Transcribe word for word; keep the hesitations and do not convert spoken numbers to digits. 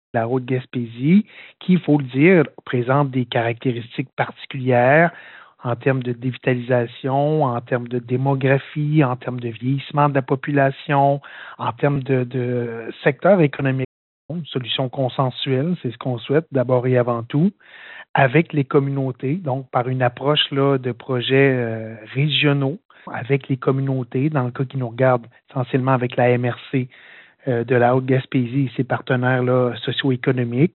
La Haute-Gaspésie, qui, il faut le dire, présente des caractéristiques particulières en termes de dévitalisation, en termes de démographie, en termes de vieillissement de la population, en termes de, de secteur économique. Une solution consensuelle, c'est ce qu'on souhaite d'abord et avant tout, avec les communautés, donc par une approche là, de projets euh, régionaux avec les communautés, dans le cas qui nous regarde essentiellement avec la M R C euh, de la Haute-Gaspésie et ses partenaires là, socio-économiques.